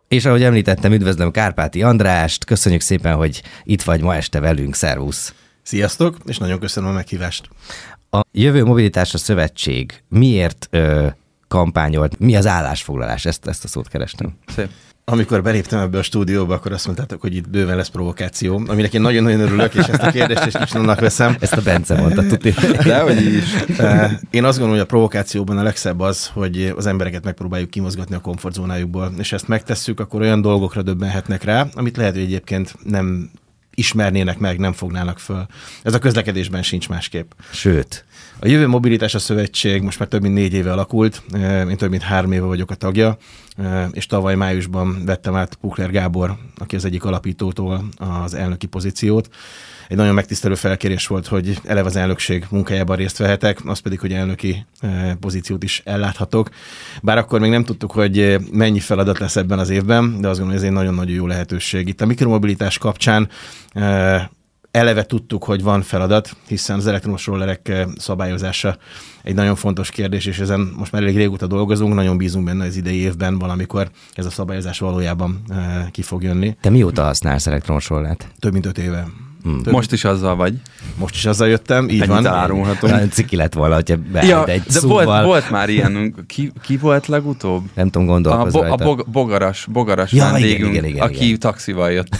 És ahogy említettem, üdvözlöm Kárpáti Andrást, köszönjük szépen, hogy itt vagy ma este velünk, szervusz! Sziasztok, és nagyon köszönöm a meghívást. A Jövő Mobilitásra Szövetség miért kampányolt, mi az állásfoglalás? Ezt a szót kerestem. Szép. Amikor beléptem ebbe a stúdióba, akkor azt mondtátok, hogy itt bőven lesz provokáció, aminek én nagyon-nagyon örülök, és ezt a kérdést is kicsinomnak veszem. Ezt a Bence mondta, tudni. Dehogy is. Én azt gondolom, hogy a provokációban a legszebb az, hogy az embereket megpróbáljuk kimozgatni a komfortzónájukból, és ezt megtesszük, akkor olyan dolgokra döbbenhetnek rá, amit lehet, hogy egyébként nem ismernének meg, nem fognának föl. Ez a közlekedésben sincs másképp. Sőt. A Jövő Mobilitásra Szövetség most már több mint 4 éve alakult, én több mint 3 éve vagyok a tagja, és tavaly májusban vettem át Pukler Gábor, aki az egyik alapítótól az elnöki pozíciót. Egy nagyon megtisztelő felkérés volt, hogy eleve az elnökség munkájában részt vehetek, az pedig, hogy elnöki pozíciót is elláthatok. Bár akkor még nem tudtuk, hogy mennyi feladat lesz ebben az évben, de azt gondolom, hogy ez egy nagyon-nagyon jó lehetőség. Itt a mikromobilitás kapcsán eleve tudtuk, hogy van feladat, hiszen az elektromos rollerek szabályozása egy nagyon fontos kérdés, és ezen most már elég régóta dolgozunk, nagyon bízunk benne az idei évben valamikor ez a szabályozás valójában ki fog jönni. Te mióta használsz elektromos rollert? Több mint 5 éve. Most is azzal vagy. Most is azzal jöttem, így van. Elárulhatunk. Ciki lett volna, hogyha beállt egy de szóval. volt már ilyen. Ki volt legutóbb? Nem tudom, gondolkozni rajta. A bogaras vendégünk, igen, aki taxival jött.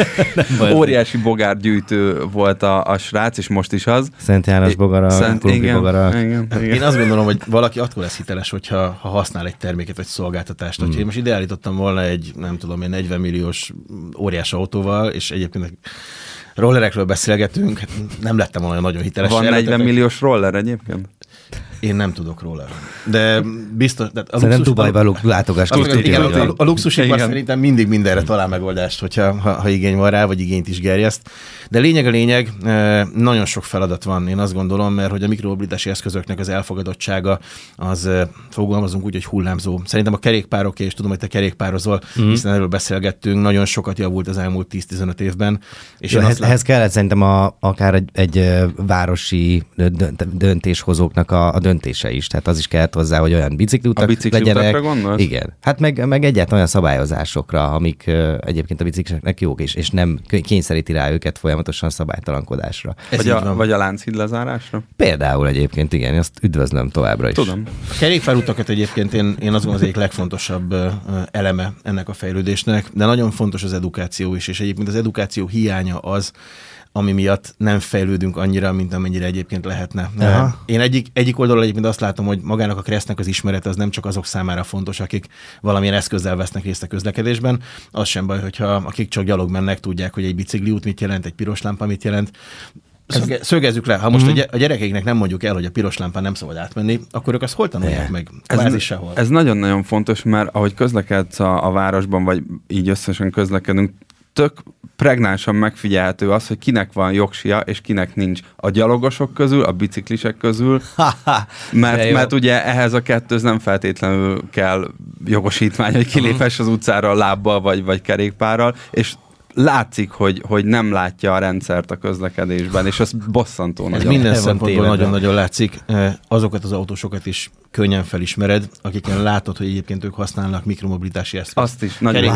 Óriási bogárgyűjtő volt a srác, és most is az. Szent János bogara, Krumpli bogara. Igen. Én azt gondolom, hogy valaki akkor lesz hiteles, hogyha használ egy terméket vagy szolgáltatást. Hogyha én most ide állítottam volna egy, nem tudom, egy 40 milliós óriás autóval, és egyébként rollerekről beszélgetünk, nem lettem olyan nagyon hiteles. Van 40 milliós roller egyébként? Én nem tudok róla. De biztos... Szerintem Dubajban látogass ki. A luxusipar szerintem mindig mindenre talál megoldást, hogyha igény van rá, vagy igényt is gerjeszt. De lényeg a lényeg, nagyon sok feladat van, én azt gondolom, mert hogy a mikromobilitási eszközöknek az elfogadottsága, az fogalmazunk úgy, hogy hullámzó. Szerintem a kerékpárok, és tudom, hogy te kerékpározol, hiszen erről beszélgettünk, nagyon sokat javult az elmúlt 10-15 évben. És ehhez kellett szerintem akár egy városi döntéshozóknak a döntése is. Tehát az is kellett hozzá, hogy olyan bicikliutak legyenek. Gondolsz? Igen. Hát meg egyáltalán olyan szabályozásokra, amik egyébként a bicikliseknek jók is, és nem kényszeríti rá őket folyamatosan szabálytalankodásra. Vagy a Lánchíd lezárásra? Például egyébként, igen, azt üdvözlöm továbbra is. Tudom. A kerékpárutakat egyébként én azt gondolom, az egyik legfontosabb eleme ennek a fejlődésnek, de nagyon fontos az edukáció is, és egyébként az edukáció hiánya az, ami miatt nem fejlődünk annyira, mint amennyire egyébként lehetne. Aha. Én egyik oldalról egyébként azt látom, hogy magának a keresztnek az ismerete az nem csak azok számára fontos, akik valamilyen eszközzel vesznek részt a közlekedésben. Az sem baj, hogyha akik csak gyalog mennek, tudják, hogy egy bicikliút mit jelent, egy piros lámpa mit jelent. Szögezzük le, ha most a gyerekeiknek nem mondjuk el, hogy a piros lámpán nem szabad átmenni, akkor ők azt hol tanulják meg? Sehol. Ez nagyon-nagyon fontos, mert ahogy közlekedsz a városban, vagy így összesen közlekedünk, tök pregnánsan megfigyelhető az, hogy kinek van jogsia, és kinek nincs. A gyalogosok közül, a biciklisek közül, mert ugye ehhez a kettőz nem feltétlenül kell jogosítvány, hogy kiléphess az utcára lábbal, vagy kerékpárral, és látszik, hogy nem látja a rendszert a közlekedésben, és az bosszantó nagyon. Minden szempontból nagyon-nagyon látszik. Azokat az autósokat is könnyen felismered, akiken látod, hogy egyébként ők használnak mikromobilitási eszközt. Azt is. Nagyon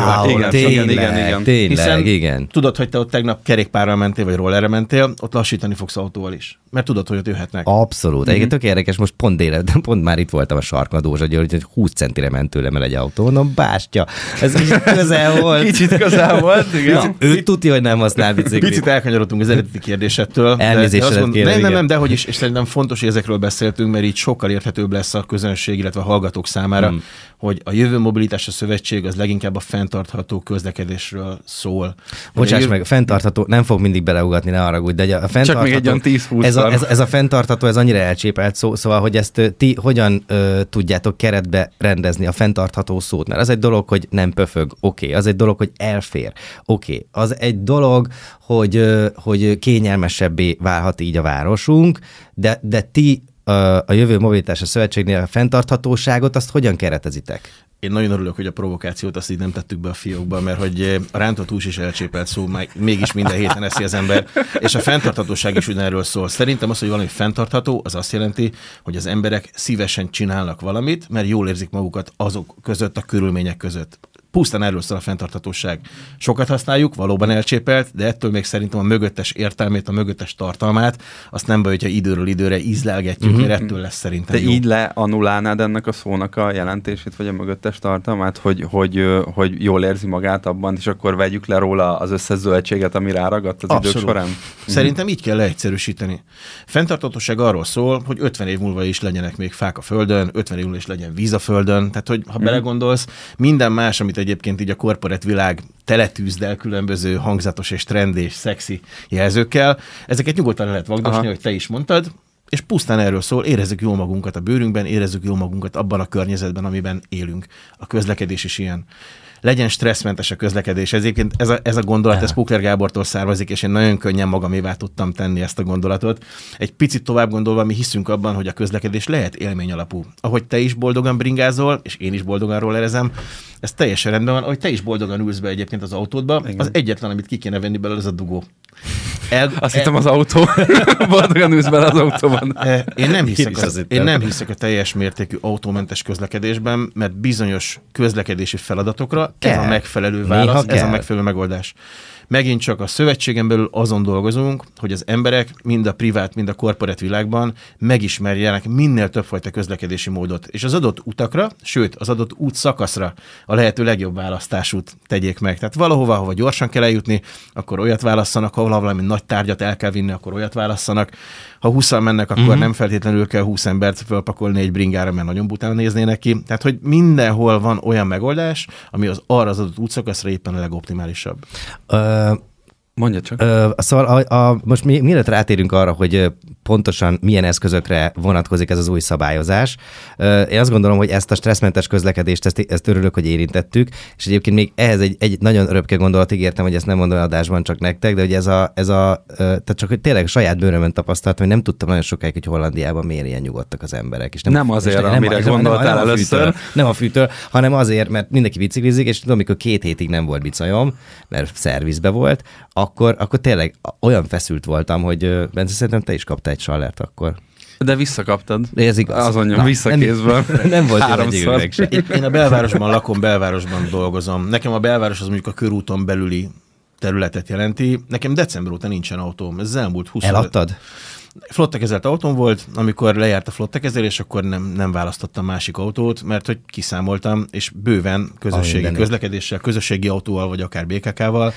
igen. Tényleg, igen. Tudod, hogy te ott tegnap kerékpárral mentél, vagy rollerre mentél, ott lassítani fogsz autóval is. Mert tudod, hogy ott jöhetnek. Abszolút. Egyébként tök érdekes, most pont már itt voltam a sarkon, a Dózsa György, hogy 20 centire ment tőlem el egy autó. No, bástya, ez kicsit közel volt. Kicsit közel volt, igen. Ő tudja, hogy nem használ biciklit. Picit elkanyarodtunk az eredeti kérdésettől. Elnézésedet kérem. Nem, dehogy is, és szerintem fontos, hogy ezekről beszéltünk, mert így sokkal érthetőbb lesz a közönség, illetve a hallgatók számára, hogy a Jövő Mobilitásra Szövetség az leginkább a fenntartható közlekedésről szól. Bocsáss meg, fenntartható, nem fog mindig beleugatni, ne haragudj, de a fenntartható... Csak még egy olyan 10-20-szor. Ez a fenntartható, ez annyira elcsépelt szó, szóval, hogy ezt ti hogyan tudjátok keretbe rendezni a fenntartható szót? Mert az egy dolog, hogy nem pöfög, oké. Az egy dolog, hogy elfér, oké. Az egy dolog, hogy kényelmesebbé válhat így a városunk, de ti a Jövő Mobilitásra Szövetségnél a fenntarthatóságot, azt hogyan keretezitek? Én nagyon örülök, hogy a provokációt azt így nem tettük be a fiókba, mert hogy a rántott hús is elcsépelt szó, mégis minden héten eszi az ember, és a fenntarthatóság is ugyanerről szól. Szerintem az, hogy valami fenntartható, az azt jelenti, hogy az emberek szívesen csinálnak valamit, mert jól érzik magukat azok között, a körülmények között. Pusztán erről szól a fenntarthatóság. Sokat használjuk, valóban elcsépelt, de ettől még szerintem a mögöttes értelmét, a mögöttes tartalmát, azt nem baj, hogyha időről időre ízlelgetjük, mert ettől lesz szerintem jó. Így leanulálnád ennek a szónak a jelentését, vagy a mögöttes tartalmát, hogy jól érzi magát abban, és akkor vegyük le róla az összes zöldséget, ami ráragadt az idők során? Szerintem így kell leegyszerűsíteni. Fenntarthatóság arról szól, hogy 50 év múlva is legyenek még fák a földön, 50 év múlva is legyen víz a földön, tehát hogy ha belegondolsz, minden más, amit egyébként így a korporát világ teletűzd el különböző hangzatos és trend és szexi jelzőkkel, ezeket nyugodtan lehet vagdosni, hogy te is mondtad, és pusztán erről szól, érezzük jól magunkat a bőrünkben, érezzük jól magunkat abban a környezetben, amiben élünk. A közlekedés is ilyen. Legyen stresszmentes a közlekedés. Egyébként ez a gondolat, ez Pukler Gábortól származik, és én nagyon könnyen magamévá tudtam tenni ezt a gondolatot. Egy picit tovább gondolva, mi hiszünk abban, hogy a közlekedés lehet élmény alapú. Ahogy te is boldogan bringázol, és én is boldogan rollerezem, ez teljesen rendben van. Ahogy te is boldogan ülsz be egyébként az autódba, igen. Az egyetlen, amit ki kéne venni belőle, az a dugó. Azt hittem az autó. Boldogan ülsz bele az autóban. Én nem hiszek a teljes mértékű autómentes közlekedésben, mert bizonyos közlekedési feladatokra ez a megfelelő válasz, ez a megfelelő megoldás. Megint csak a szövetségen belül azon dolgozunk, hogy az emberek mind a privát, mind a korporát világban megismerjenek minél többfajta közlekedési módot. És az adott utakra, sőt, az adott útszakaszra a lehető legjobb választásút tegyék meg. Tehát valahova, hova gyorsan kell eljutni, akkor olyat válasszanak, ha valami nagy tárgyat el kell vinni, akkor olyat válasszanak. Ha 20-an mennek, akkor nem feltétlenül kell 20 embert fölpakolni egy bringára, mert nagyon bután néznének ki. Tehát, hogy mindenhol van olyan megoldás, ami arra az adott útszakaszra éppen a legoptimálisabb. Mondja csak. Szóval most mielőtt rátérünk arra, hogy pontosan milyen eszközökre vonatkozik ez az új szabályozás, én azt gondolom, hogy ezt a stresszmentes közlekedést, ezt örülök, hogy érintettük, és egyébként még ehhez egy nagyon röpke gondolatig értem, hogy ezt nem mondom adásban csak nektek, de hogy tehát csak hogy tényleg saját bőrömön tapasztaltam, hogy nem tudtam nagyon sokáig, hogy Hollandiában miért ilyen nyugodtak az emberek. És nem azért, amire gondoltál először. Nem a fűtől, hanem azért, mert mindenki biciklizik, és tudom, amikor 2 hétig nem volt bicajom, mert szervizbe volt, akkor tényleg olyan feszült voltam, hogy Bence, szerintem te is kaptál egy sallert akkor. De visszakaptad. Ez igaz. Azon visszakézből. Nem volt háromszor. Én a belvárosban lakom, belvárosban dolgozom. Nekem a belváros az mondjuk a körúton belüli területet jelenti. Nekem december óta nincsen autóm. Ez elmúlt 20 Eladtad? Flottakezelt autóm volt, amikor lejárt a flottakezelés, akkor nem választottam másik autót, mert hogy kiszámoltam, és bőven közösségi közlekedéssel, közösségi autóval, vagy akár BKK-val,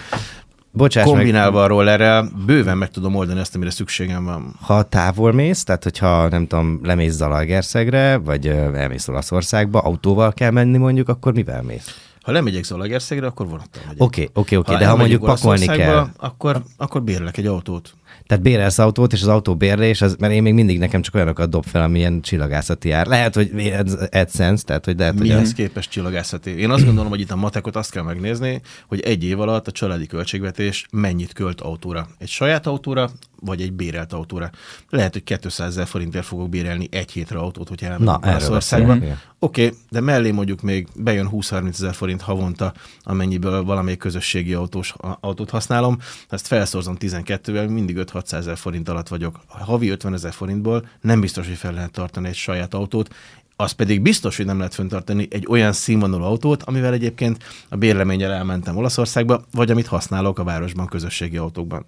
kombinálva a rollerrel, bőven meg tudom oldani azt, amire szükségem van. Ha távol mész, tehát hogyha nem tudom, lemész Zalaegerszegre, vagy elmész Olaszországba, autóval kell menni mondjuk, akkor mivel mész? Ha lemegyek Zalaegerszegre, akkor vonattal megyek. Oké, de ha mondjuk pakolni kell. Akkor bérlek egy autót. Tehát bérelsz autót, és az autó bérlés, mert én még mindig nekem csak olyanokat dob fel, amilyen csillagászati ár. Lehet, hogy AdSense, tehát hogy lehet, mihez képest csillagászati? Én azt gondolom, hogy itt a matekot azt kell megnézni, hogy egy év alatt a családi költségvetés mennyit költ autóra. Egy saját autóra, vagy egy bérelt autóra. Lehet, hogy 200 000 forintért fogok bérelni egy hétre autót, hogyha elmegyek Olaszországba. Oké, de mellé mondjuk még bejön 20-30 000 forint havonta, amennyiből valamelyik közösségi autót használom. Ezt felszorzom 12-vel, mindig 5-600 000 forint alatt vagyok. Havi 50 000 forintból nem biztos, hogy fel lehet tartani egy saját autót, az pedig biztos, hogy nem lehet fenntartani egy olyan színvonalú autót, amivel egyébként a bérleménnyel elmentem Olaszországba, vagy amit használok a városban közösségi autókban.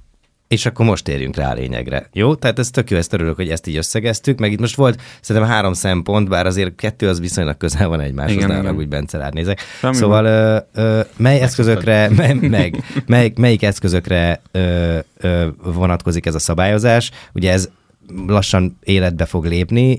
És akkor most térjünk rá a lényegre. Jó? Tehát ez tök jó, ezt örülök, hogy ezt így összegeztük, meg itt most volt szerintem 3 szempont, bár azért 2 az viszonylag közel van egymáshoz, nem úgy Bence rád nézek. Szóval mely eszközökre, melyik eszközökre vonatkozik ez a szabályozás? Ugye ez lassan életbe fog lépni,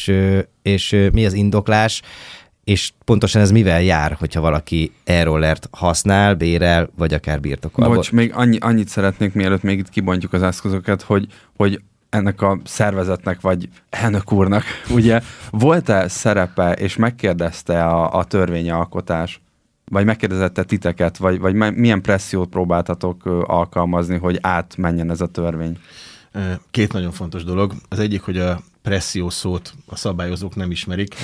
és mi az indoklás, és pontosan ez mivel jár, hogyha valaki e-rollert használ, bérel, vagy akár birtokol? Bocs, még annyit szeretnék, mielőtt még itt kibontjuk az eszközöket, hogy ennek a szervezetnek, vagy elnök úrnak, ugye, volt-e szerepe, és megkérdezte a törvényalkotás, vagy megkérdezette titeket, vagy milyen pressziót próbáltatok alkalmazni, hogy átmenjen ez a törvény? 2 nagyon fontos dolog. Az egyik, hogy a presszió szót a szabályozók nem ismerik.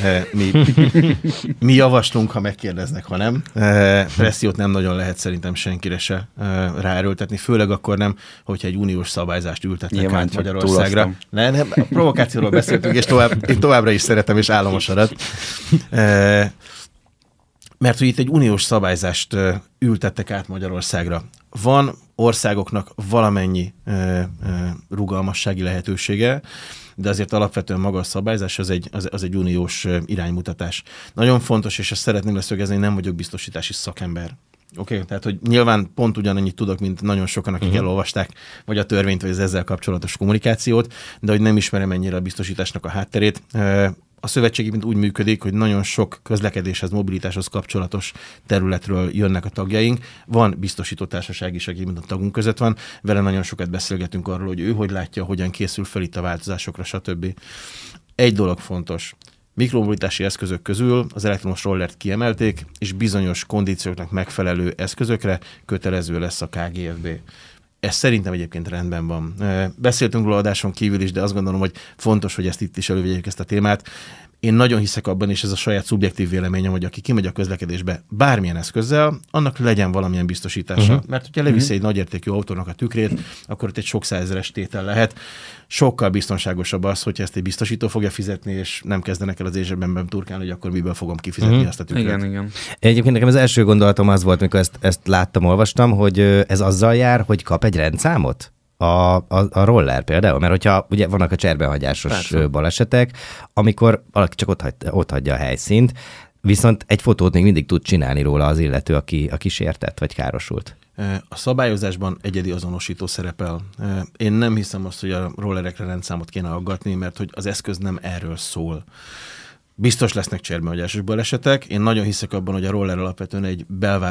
Mi javaslunk, ha megkérdeznek, ha nem. Pressziót nem nagyon lehet szerintem senkire se ráerőltetni, főleg akkor nem, hogyha egy uniós szabályzást ültetnek át Magyarországra. Nem, a provokációról beszéltünk, és én továbbra is szeretem, és álmosodat. Mert hogy itt egy uniós szabályzást ültettek át Magyarországra. Van országoknak valamennyi rugalmassági lehetősége, de azért alapvetően maga a szabályzás az egy uniós iránymutatás. Nagyon fontos, és ezt szeretném leszögezni, hogy nem vagyok biztosítási szakember. Oké, tehát, hogy nyilván pont ugyanannyit tudok, mint nagyon sokan, akik elolvasták vagy a törvényt, vagy az ezzel kapcsolatos kommunikációt, de hogy nem ismerem ennyire a biztosításnak a hátterét. A szövetségi mint úgy működik, hogy nagyon sok közlekedéshez, mobilitáshoz kapcsolatos területről jönnek a tagjaink. Van biztosító társaság is, aki mint a tagunk között van. Vele nagyon sokat beszélgetünk arról, hogy ő hogy látja, hogyan készül fel itt a változásokra, stb. Egy dolog fontos. Mikromobilitási eszközök közül az elektromos rollert kiemelték, és bizonyos kondícióknak megfelelő eszközökre kötelező lesz a KGFB. Ez szerintem egyébként rendben van. Beszéltünk róla adáson kívül is, de azt gondolom, hogy fontos, hogy ezt itt is elővegyük ezt a témát. Én nagyon hiszek abban, és ez a saját szubjektív véleményem, hogy aki kimegy a közlekedésbe bármilyen eszközzel, annak legyen valamilyen biztosítása. Mert hogyha leviszi egy nagyértékű autónak a tükrét, akkor ott egy sok százezeres tétel lehet. Sokkal biztonságosabb az, hogyha ezt egy biztosító fogja fizetni, és nem kezdenek el az érzsebemben turkálni, hogy akkor miből fogom kifizetni azt a tükrét. Igen. Egyébként nekem az első gondolatom az volt, mikor ezt láttam, olvastam, hogy ez azzal jár, hogy kap egy rendszámot? A roller például, mert hogyha ugye vannak a cserbenhagyásos balesetek, amikor valaki csak ott hagyja a helyszínt, viszont egy fotót még mindig tud csinálni róla az illető, aki sértett vagy károsult. A szabályozásban egyedi azonosító szerepel. Én nem hiszem azt, hogy a rollerekre rendszámot kéne aggatni, mert hogy az eszköz nem erről szól. Biztos lesznek cserbenhagyásos balesetek. Én nagyon hiszek abban, hogy a roller alapvetően egy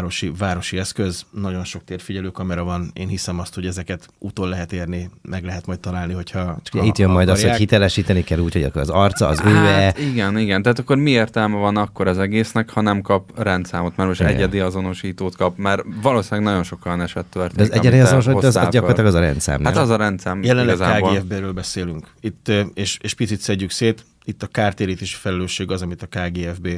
városi eszköz, nagyon sok térfigyelő kamera van. Én hiszem azt, hogy ezeket úton lehet érni, meg lehet majd találni, hogyha csak itt jön majd az, hogy hitelesíteni kell úgy, hogy akkor az arca, az őe. Igen. Tehát akkor mi értelme van akkor az egésznek, ha nem kap rendszámot, mert most egyedi azonosítót kap, mert valószínűleg nagyon sokan eset történik. De az egyedi azonosító az gyakorlatilag az a rendszám, nem? Hát az a rendszám. Jelenleg KGFB-ről beszélünk. Itt, és picit szedjük szét, itt a kártérítési felelősség az, amit a KGFB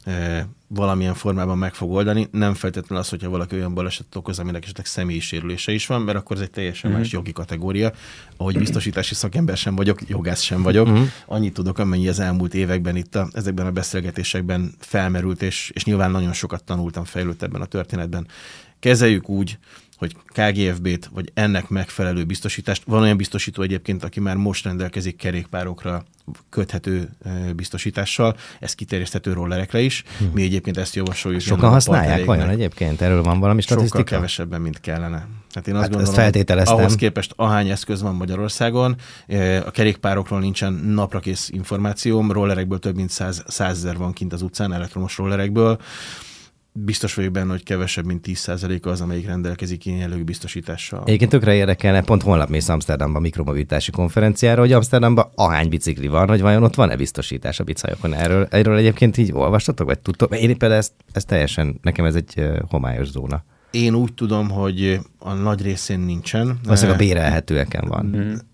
valamilyen formában meg fog oldani. Nem feltétlenül az, hogyha valaki olyan balesetet okoz, aminek esetleg személyi sérülése is van, mert akkor ez egy teljesen más jogi kategória. Ahogy biztosítási szakember sem vagyok, jogász sem vagyok. Annyit tudok, amennyi az elmúlt években ezekben a beszélgetésekben felmerült, és nyilván nagyon sokat tanultam, fejlődtem ebben a történetben. Kezeljük úgy, hogy KGFB-t, vagy ennek megfelelő biztosítást. Van olyan biztosító egyébként, aki már most rendelkezik kerékpárokra köthető biztosítással, ez kiterjeszthető rollerekre is. Mi egyébként ezt javasoljuk. Sokan használják vajon egyébként? Erről van valami statisztika? Sokkal kevesebben, mint kellene. Hát én azt gondolom, feltételeztem. Ahhoz képest ahány eszköz van Magyarországon, a kerékpárokról nincsen naprakész információm, rollerekből több mint 100 000 van kint az utcán, elektromos rollerekből. Biztos vagyok benne, hogy kevesebb, mint 10%-a az, amelyik rendelkezik ilyen jellegű biztosítással. Egyébként tökre érdekelne, pont holnap mész Amsterdamba mikromobilitási konferenciára, hogy Amsterdamba ahány bicikli van, hogy vajon ott van-e biztosítás a bicajokon. Erről egyébként így olvastatok, vagy tudtok? Én például ez teljesen, nekem ez egy homályos zóna. Én úgy tudom, hogy a nagy részén nincsen. Valószínűleg a bérelhetőeken van.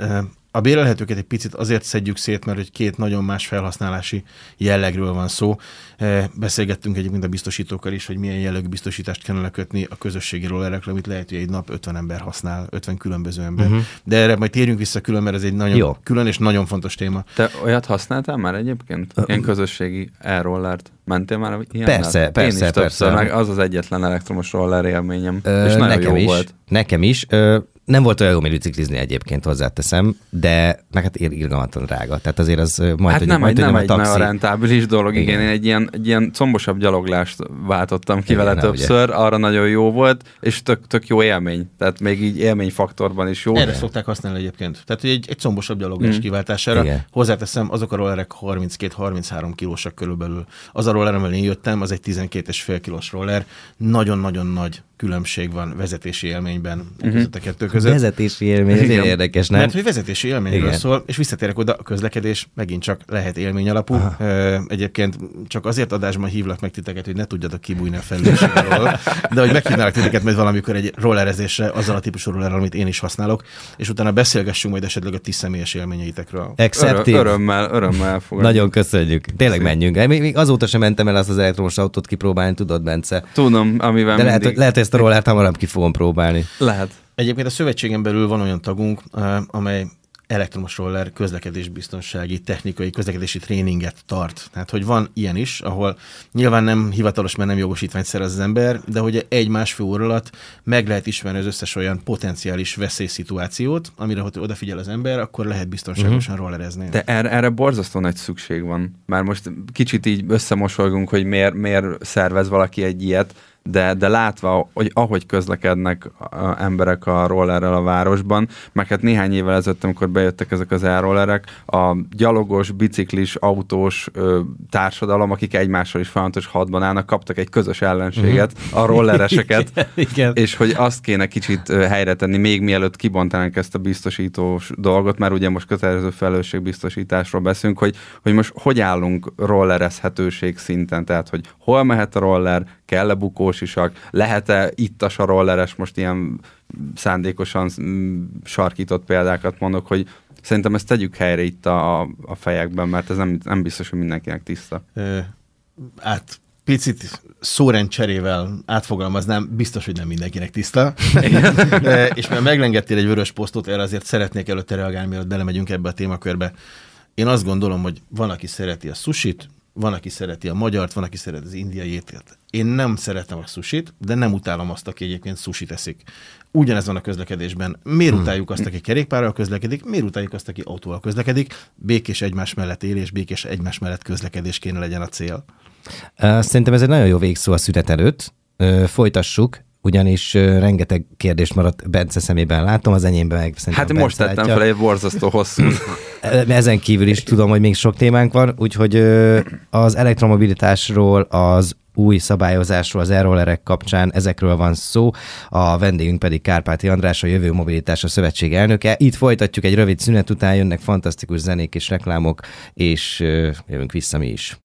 A bérelhetőket egy picit azért szedjük szét, mert hogy két nagyon más felhasználási jellegről van szó. Beszélgettünk egyébként a biztosítókkal is, hogy milyen jellegű biztosítást kellene kötni a közösségi rollerekre, amit lehet, hogy egy nap 50 ember használ, 50 különböző ember. De erre majd térjünk vissza külön, mert ez egy nagyon külön és nagyon fontos téma. Te olyat használtál már egyébként? Ilyen közösségi e-rollert? Mentél már ilyen? Persze. Meg az az egyetlen elektromos roller élményem. És nagyon jó volt. Nekem is. Nem volt olyan jó, mint biciklizni egyébként, hozzáteszem, de meg hát irgalmatlan drága. Tehát azért az majd, hát hogy nem a egy taxi. rentábilis dolog. Igen, én egy ilyen combosabb gyaloglást váltottam ki vele többször, arra nagyon jó volt, és tök jó élmény. Tehát még így élményfaktorban is jó. Erre szokták használni egyébként. Tehát egy combosabb gyaloglás kiváltására. Igen. Hozzáteszem, azok a rollerek 32-33 kilósak körülbelül. Az a roller, amivel én jöttem, az egy 12,5 kilós roller. Nagyon-nagyon nagy különbség van vezetési élményben a kettő között. Vezetési élmény, ez érdekes, nem? Mert hogy vezetési élményről szól, és visszatérek oda, a közlekedés megint csak lehet élmény alapú. Egyébként csak azért adásban hívlak meg titeket, hogy ne tudjatok kibújni a felelősségről, de hogy meghívnálak titeket majd valamikor egy rollerezésre, azzal a típusú rollerrel, amit én is használok, és utána beszélgessünk majd esetleg a ti személyes élményeitekről. Örömmel fogadjuk. Nagyon köszönjük. Tényleg menjünk. Még azóta sem mentem el azt az elektromos autót kipróbálni, tudod, Bence? Tudom, amivel de lehet, ezt a rollert hamarabb ki fogom próbálni. Lehet. Egyébként a szövetségen belül van olyan tagunk, amely elektromos roller közlekedésbiztonsági, technikai, közlekedési tréninget tart. Tehát, hogy van ilyen is, ahol nyilván nem hivatalos, mert nem jogosítványt szerez az ember, de hogy 1-1,5 óra alatt meg lehet ismerni az összes olyan potenciális veszélyszituációt, amire, ha odafigyel az ember, akkor lehet biztonságosan rollerezni. De erre borzasztó nagy szükség van. Már most kicsit így összemosolgunk, hogy miért szervez valaki egy ilyet, de látva, hogy ahogy közlekednek emberek a rollerrel a városban, meg hát néhány évvel ezelőtt, amikor bejöttek ezek az e-rollerek, a gyalogos, biciklis, autós társadalom, akik egymással is folyamatos hadban állnak, kaptak egy közös ellenséget, a rollereseket, Igen. és hogy azt kéne kicsit helyre tenni, még mielőtt kibontanánk ezt a biztosítós dolgot, mert ugye most kötelező felelősségbiztosításról beszélünk, hogy most hogy állunk rollerezhetőség szinten, tehát hogy hol mehet a roller, kell-e bukósisak, lehet-e ittas a rolleres, most ilyen szándékosan sarkított példákat mondok, hogy szerintem ezt tegyük helyre itt a fejekben, mert ez nem biztos, hogy mindenkinek tiszta. Picit szórendcserével átfogalmaznám, biztos, hogy nem mindenkinek tiszta. És mert meglengettél egy vörös posztot, erre azért szeretnék előtte reagálni, mielőtt belemegyünk ebbe a témakörbe. Én azt gondolom, hogy van, aki szereti a sushit, van, aki szereti a magyart, van, aki szereti az indiai ételt. Én nem szeretem a sushit, de nem utálom azt, aki egyébként sushit eszik. Ugyanez van a közlekedésben. Miért utáljuk azt, aki kerékpárral közlekedik, miért utáljuk azt, aki autóval közlekedik? Békés egymás mellett élés, békés egymás mellett közlekedés kéne legyen a cél. Szerintem ez egy nagyon jó végszó a szünet előtt. Folytassuk, ugyanis rengeteg kérdés maradt Bence szemében, látom, az enyémben meg szerintem Hát most tettem fel egy borzasztó hosszú. Ezen kívül is tudom, hogy még sok témánk van, úgyhogy az elektromobilitásról, az új szabályozásról, az e-rollerek kapcsán ezekről van szó. A vendégünk pedig Kárpáti András, a Jövő Mobilitása Szövetség elnöke. Itt folytatjuk, egy rövid szünet után jönnek fantasztikus zenék és reklámok, és jövünk vissza mi is.